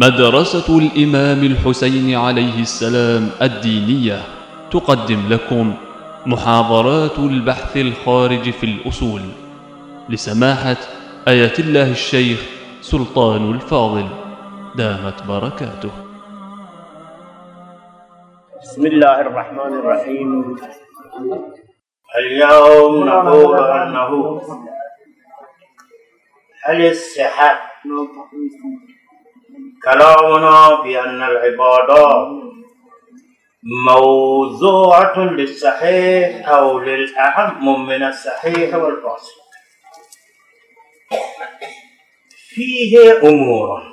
مدرسة الإمام الحسين عليه السلام الدينية تقدم لكم محاضرات البحث الخارج في الأصول لسماحة آية الله الشيخ سلطان الفاضل دامت بركاته. بسم الله الرحمن الرحيم. اليوم نقول أنه هل الصحة كلامنا بأن العبادات موضوعة للصحيح أو للأهم من الصحيح والفاسد. فيه أمور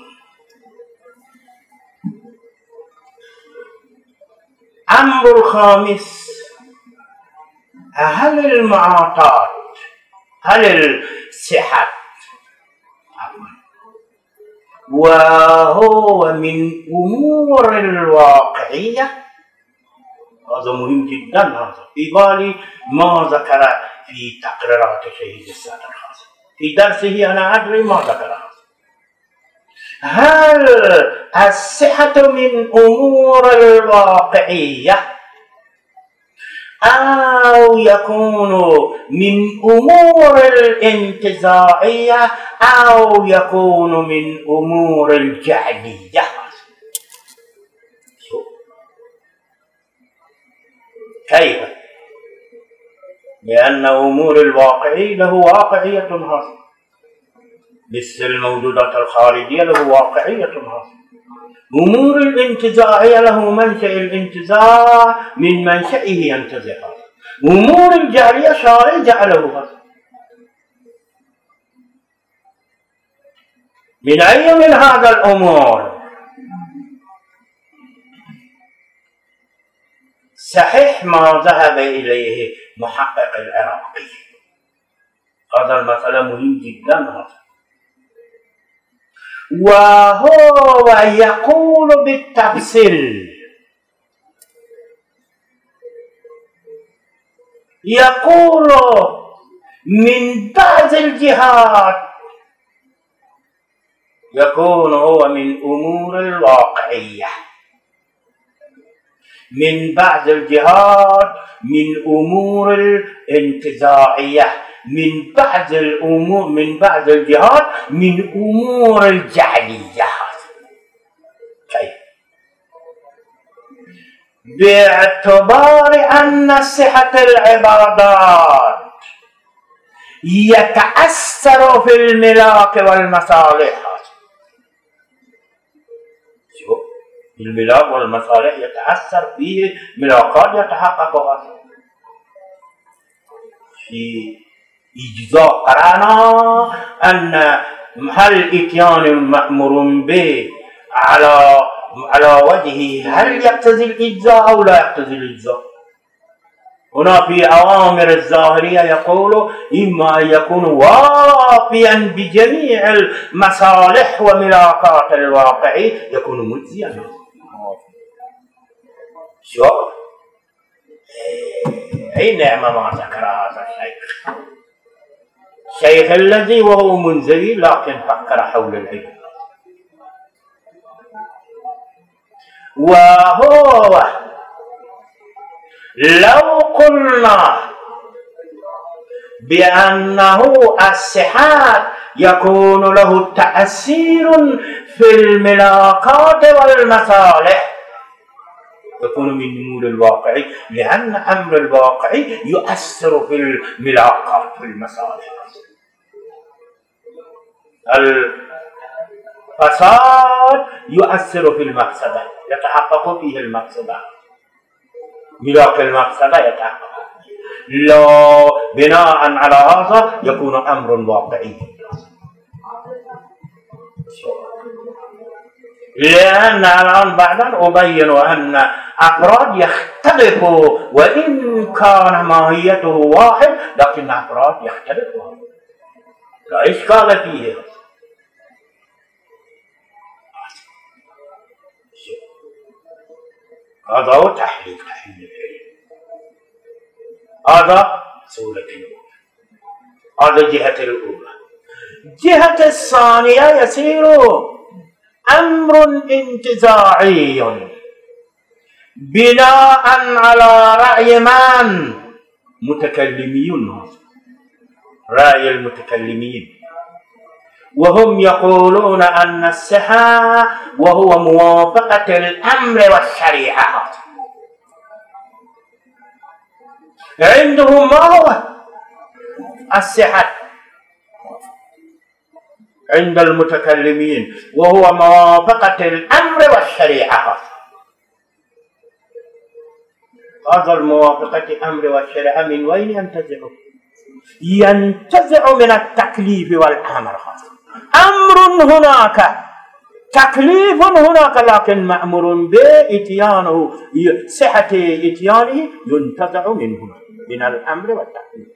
أمر الخامس، هل المعاطات هل الصحة وهو من أمور الواقعية. هذا مهم جدا. هذا في بالي ما ذكر في تقريرات شهيد السادة الخاص في درسه، أنا أدري ما ذكر هذا. هل الصحة من أمور الواقعية أو يكون من أمور الانتزاعية أو يكون من أمور الجعلية؟ كيف؟ لأن أمور الواقعي له واقعية خاصة، مثل الموجودات الخارجية له واقعية خاصة. أمور الانتزاعية له منشأ الانتزاع من منشئه ينتزع. أمور الجعلية شارع جعله هذا. من أي من هذا الأمور؟ صحيح ما ذهب إليه محقق العراقي، هذا المسألة مهم جدا هذا. وهو يقول بالتفصيل، يقول من بعض الجهات يكون هو من أمور الواقعية، من بعض الجهات من أمور الانتزاعية، من بعض الجهات من أمور الجعلية. كيف؟ باعتبار أن صحة العبادات يتأثر في الملاك والمصالح. الملاك والمصالح يتأثر فيه ملاكات يتحقق في إجزاء. قرأنا أن هل إتيان المأمور به على وجهه هل يقتضي الإجزاء أو لا يقتضي الإجزاء؟ هنا في أوامر الظاهرية يقول إما أن يكون وافيا بجميع المصالح وملاكات الواقعي يكون مجزيا. شو؟ أي نعمة ما ذكر هذا الشيخ الذي وهو منزوي لكن فكر حول العلم. وهو لو قلنا بأنه الصحات يكون له تأثير في الملاكات والمصالح يكون من أمور الواقعي، لأن أمر الواقعي يؤثر في الملاكات والمصالح. الفساد يؤثر في المفسدة، يتحقق فيه المفسدة، ملاك المفسدة يتحقق. لو بناء على هذا يكون أمر واقعي، لأن الآن بعدا أبين أن أفراد يختلفوا وإن كان ماهيته واحد، لكن أفراد يختلفوا لا إشكال فيه. هذا هو تحليل العلم. هذا سورة الأولى، هذا جهة الأولى. جهة الثانية يصير أمر انتزاعي بناء على رأي من؟ متكلميون، رأي المتكلمين، وهم يقولون أن الصحة وهو موافقة الأمر والشريعة. عندهم ما هو الصحة عند المتكلمين؟ وهو موافقة الأمر والشريعة. هذا الموافقة الأمر والشريعة من وين ينتزع؟ ينتزع من التكليف والأمر. أمر هناك، تكليف هناك، لكن مأمور بإتيانه، صحة إتيانه ينتزع منه، من الأمر والتكليف.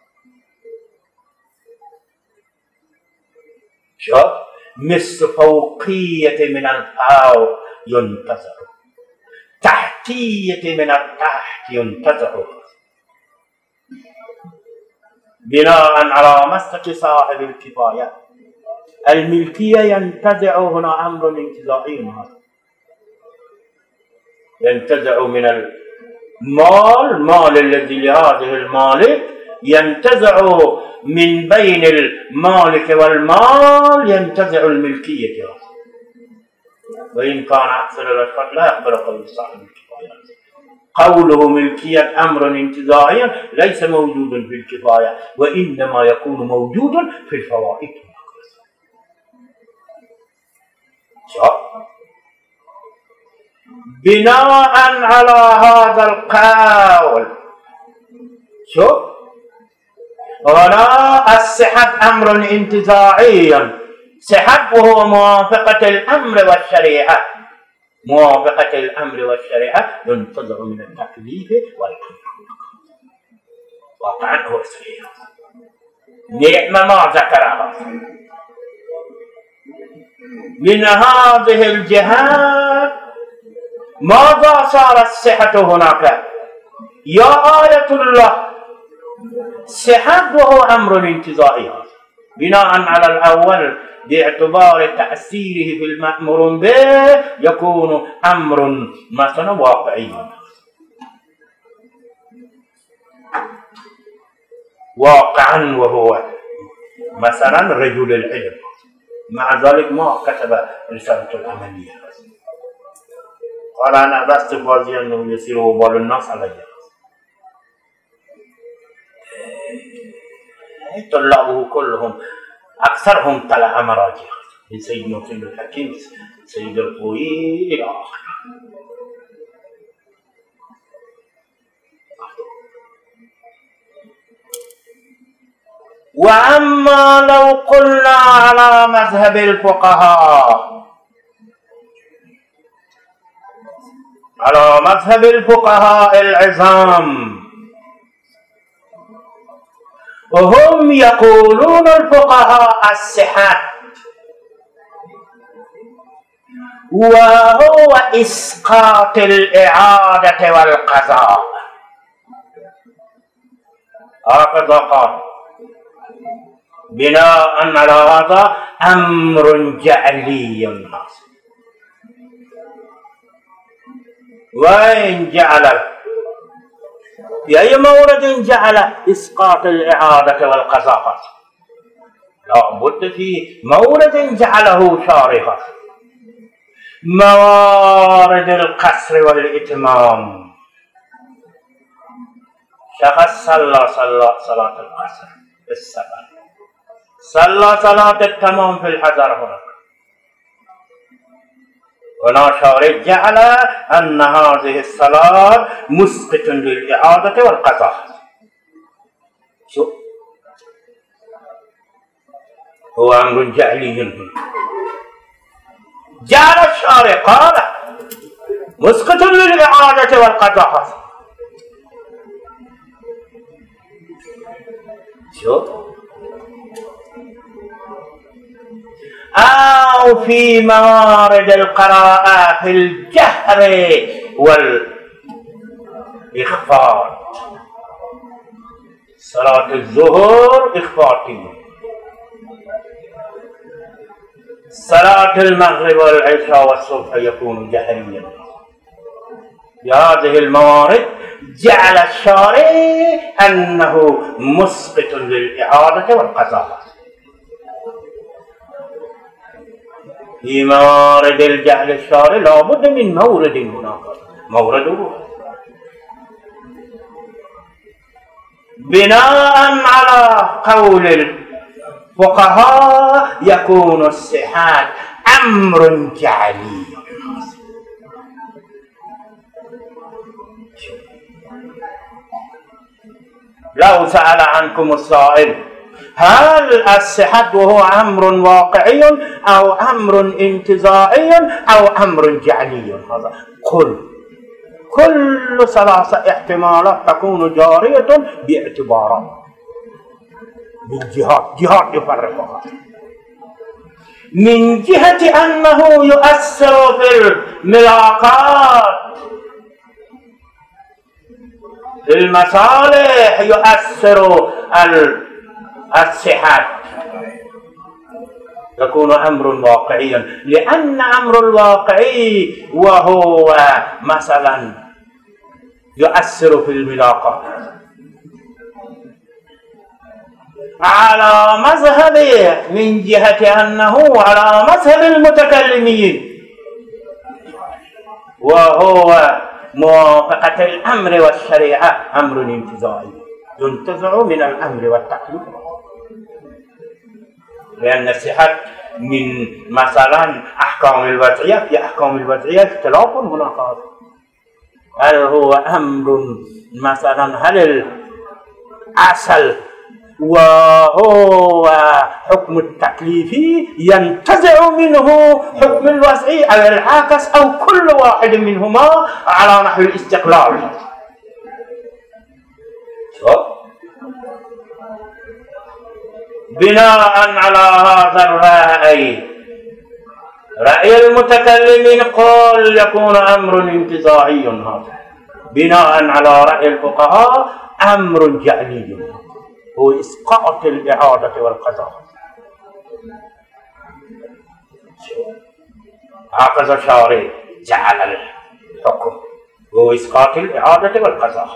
شوف، مثل فوقية من الفوق ينتزع، تحتية من التحت ينتزع، بناء على مسلك صاحب الكفاية. الملكية ينتزع هنا أمر انتزاعي، ينتزع من المال، مال الذي لهذه المالك، ينتزع من بين المالك والمال، ينتزع الملكية، وإن كان أكثر الأشخاص لا يقبل قول صاحب الكفاية. قوله ملكية أمر انتزاعي ليس موجود في الكفاية، وإنما يكون موجود في الفوائد. بناء على هذا القول، شوف هنا الصحة أمر انتزاعي، صحة وهو موافقة الأمر والشريعة، موافقة الأمر والشريعة ينتزع من التكليف والأمر. وقعا هو صحيح، نعم ما ذكرها. من هذه الجهات ماذا صار الصحة هناك؟ يا آية الله، صحة وهو أمر انتزاعي، بناء على الأول باعتبار تأثيره في المأمور به يكون أمر مثلا واقعي، واقعا، وهو مثلا رجل العلم، مع ذلك ما كتب رسالة العملية، قال أنا بس فاضي أنه يصير وبال الناس علي. طلابه كلهم أكثرهم طلع مراجع، من سيد نوفل الحكيم، سيد القوي إلى آخره. وأما لو قلنا على مذهب الفقهاء، على مذهب الفقهاء العظام، وهم يقولون الفقهاء الصحة وهو إسقاط الإعادة والقضاء، هكذا قال. بناء على هذا أمر جعلي حاصل. وين جعل؟ في أي مورد جعل إسقاط الإعادة والقضاء؟ لا بد في مورد جعله شارحا، موارد القصر والإتمام. شخص صلى صلاة القصر في السفر، صلى صلاة التمام في الحضر هنا شارح جعل أن هذه الصلاة مسقط للإعادة والقضاء. شو هو أمر جعلي هنا، جعل الشارح قال مسقط للإعادة والقضاء. شو أو في موارد القراءة في الجهر والإخفاء، صلاة الظهر إخفاء، صلاة المغرب والعشاء والصبح يكون جهريا. في هذه الموارد جعل الشارع أنه مسقط للإعادة والقضاء. في موارد الجعل الشارع لابد من مورد هناك، مورده بناء على قول الفقهاء يكون الصحات أمر جعلي. لو سأل عنكم السائل هل الصحة وهو أمر واقعي أو أمر انتزاعي أو أمر جعلي، هذا كل ثلاثة احتمالات تكون جارية باعتبارات بالجهات يفرقها. من جهة أنه يؤثر في الملاقات، في المصالح يؤثر الصحة، يكون أمر واقعيا، لأن أمر الواقعي وهو مثلا يؤثر في الملاقات على مذهب، من جهة أنه على مذهب المتكلمين وهو موافقة الأمر والشريعة أمر انتزاعي ينتزع من الأمر والتكليف، لأن الصحة من مثلا أحكام الوضعية، في أحكام الوضعية اختلاف هناك، هل هو أمر مثلا هل الأصل وهو حكم التكليفي ينتزع منه حكم الوضعي أو العكس أو كل واحد منهما على نحو الاستقلال. بناء على هذا الرأي، رأي المتكلمين قال يكون أمر انتزاعي، هذا بناء على رأي الفقهاء أمر جعلي هو إسقاط الإعادة والقضاء. هكذا الشارع جعل الحكم هو إسقاط الإعادة والقضاء،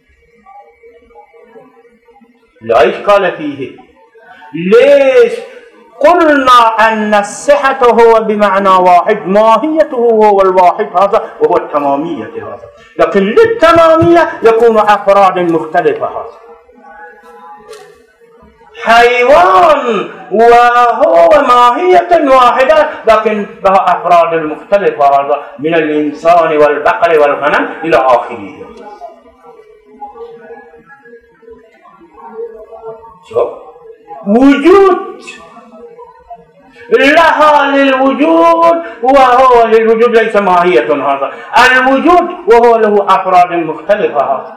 لا إشكال فيه. ليش قلنا أن الصحة هو بمعنى واحد، ماهيته هو الواحد هذا وهو التمامية هذا، لكن للتمامية يكون أفراد مختلفة. هذا حيوان وهو ماهية واحدة لكن له أفراد مختلفة، هذا من الإنسان والبقر والغنم إلى آخره. وجود لها للوجود وهو للوجود ليس ماهية، هذا الوجود وهو له أفراد مختلفة، هذا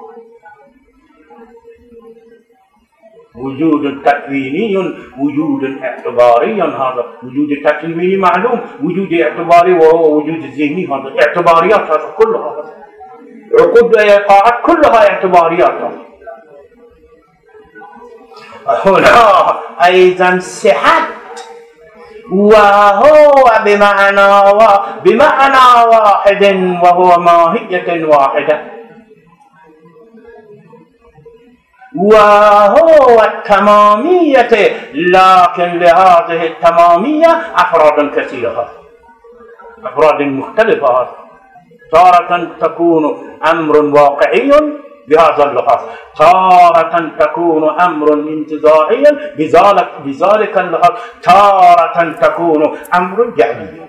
وجود تكويني وجود اعتباري، هذا وجود تكويني معلوم، وجود اعتباري وهو وجود ذهني، هذا اعتباريات، هذا كلها عقود ايقاعات كلها اعتباريات. هنا أيضا صحة وهو بمعنى واحد وهو ماهية واحدة، وهو التمامية، لكن لهذه التمامية أفراد كثيرة، أفراد مختلفة، تارة تكون أمر واقعي بهذا اللحاظ، تارة تكون أمر انتزاعيا بذلك اللحاظ، تارة تكون أمر جعلي.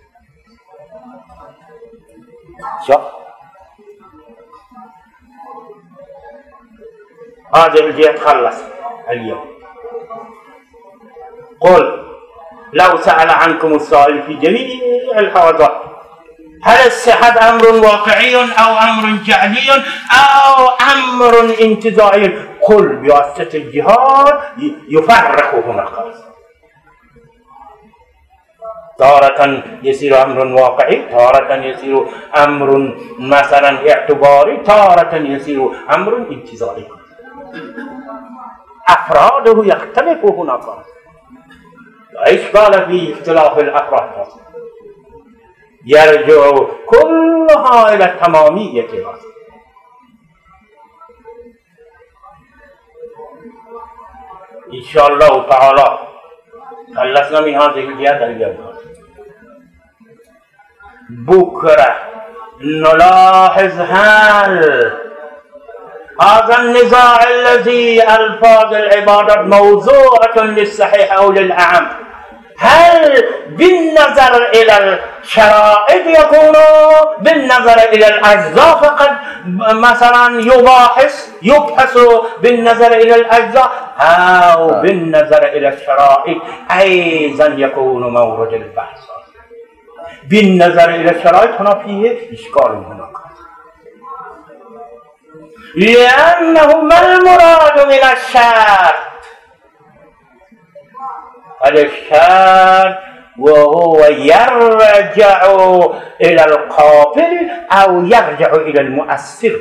هذه الجهة خلص اليوم. قل لو سأل عنكم السائل في جميع الحوادث هل الصحة أمر واقعي أو أمر جعلي أو أمر انتزاعي، قل بواسطة الجهات يفرق هناك، تارة يصير أمر واقعي، تارة يصير أمر مثلا اعتباري، تارة يصير أمر انتزاعي، أفراده يختلف هناك، إشكال في اختلاف الأفراد يرجع كلها إلى التمامية. إن شاء الله تعالى خلصنا من هذه الجهة اليوم. بكرة نلاحظ هل هذا النزاع الذي ألفاظ العبادة موضوعة للصحيح أو للأعم، هل بالنظر إلى الشرائط يكون بالنظر إلى الأجزاء فقط، مثلا يبحث بالنظر إلى الأجزاء، أو بالنظر إلى الشرائط أيضا يكون مورد البحث؟ بالنظر إلى الشرائط هنا فيه إشكال هناك، لأنه ما المراد من الشرط؟ الشرط وهو يرجع إلى القابل أو يرجع إلى المؤثر.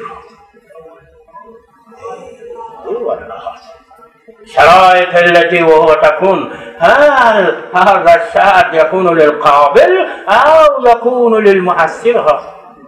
الشرائط التي وهو تكون هل هذا الشرط يكون للقابل أو يكون للمؤثر؟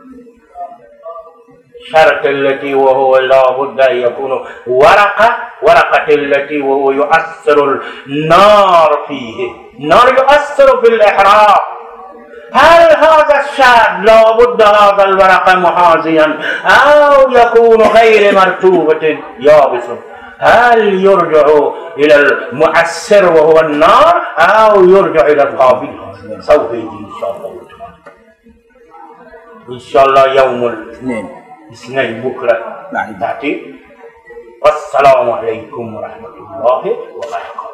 الشرط التي وهو لا بد أن يكون ورقة التي وهو يؤثر النار فيه، النار يؤثر في الإحراق، هل هذا الشرط لا بد هذا الورقة محاذيا أو يكون غير مرطوبة يابس؟ هل يرجع إلى المؤثر وهو النار أو يرجع إلى القابل؟ سوف يجي إن شاء الله تعالى، إن شاء الله يوم الاثنين بكرة تأتي. والسلام عليكم ورحمة الله وبركاته.